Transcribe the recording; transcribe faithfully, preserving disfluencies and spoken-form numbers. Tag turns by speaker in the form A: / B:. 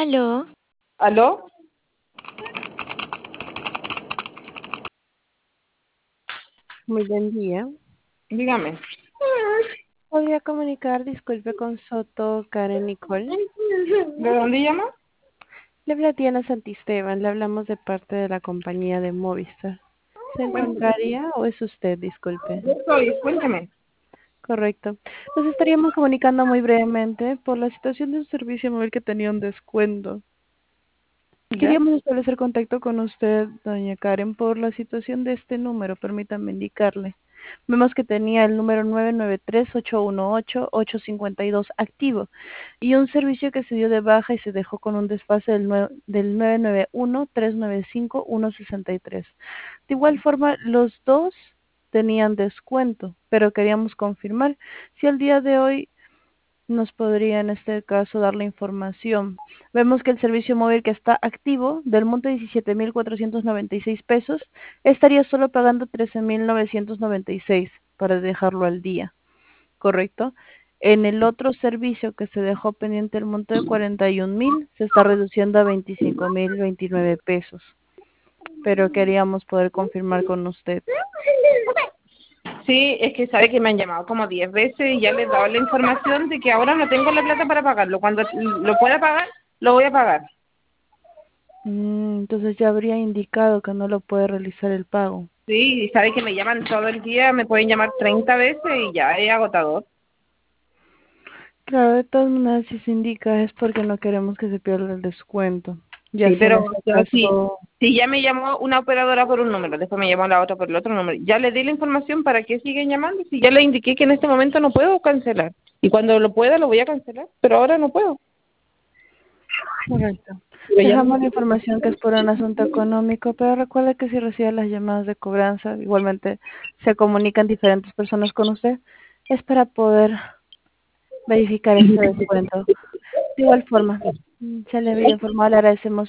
A: Aló,
B: ¿Aló?
C: Muy buen día.
B: Dígame.
C: ¿Podría comunicar, disculpe, con Soto Karen Nicole?
B: ¿De dónde llama?
C: Le habla Diana Santisteban, le hablamos de parte de la compañía de Movistar. ¿Se
B: Cuénteme.
C: encontraría o es usted, disculpe?
B: Yo soy, cuénteme.
C: Correcto. Nos estaríamos comunicando muy brevemente por la situación de un servicio móvil que tenía un descuento.
B: ¿Ya?
C: Queríamos establecer contacto con usted, doña Karen, por la situación de este número. Permítame indicarle. Vemos que tenía el número nueve nueve tres, ocho uno ocho, ocho cinco dos activo y un servicio que se dio de baja y se dejó con un desfase del, nue- del nueve nueve uno, tres nueve cinco, uno seis tres. De igual forma, los dos tenían descuento, pero queríamos confirmar si al día de hoy nos podría en este caso dar la información. Vemos que el servicio móvil que está activo del monto de diecisiete mil cuatrocientos noventa y seis pesos estaría solo pagando trece mil novecientos noventa y seis para dejarlo al día, ¿correcto? En el otro servicio que se dejó pendiente el monto de cuarenta y un mil se está reduciendo a veinticinco mil veintinueve pesos, pero queríamos poder confirmar con usted.
B: Sí, es que sabe que me han llamado como diez veces y ya les he dado la información de que ahora no tengo la plata para pagarlo. Cuando lo pueda pagar, lo voy a pagar.
C: Mm, entonces ya habría indicado que no lo puede realizar el pago.
B: Sí, y sabe que me llaman todo el día, me pueden llamar treinta veces y ya es agotador.
C: Claro, de todas maneras, si se indica es porque no queremos que se pierda el descuento. Ya
B: Sí,
C: sea en
B: pero
C: este
B: yo sí,
C: caso,
B: sí ya me llamó una operadora por un número, después me llamó la otra por el otro número. Ya le di la información para que siguen llamando. Si ya le indiqué que en este momento no puedo cancelar. Y cuando lo pueda lo voy a cancelar, pero ahora no puedo.
C: correcto.
B: Pero ya
C: Dejamos
B: no-
C: la información que es por un asunto económico, pero recuerde que si recibe las llamadas de cobranza, igualmente se comunican diferentes personas con usted, es para poder verificar este descuento. De igual forma, mm, se le había informado, le agradecemos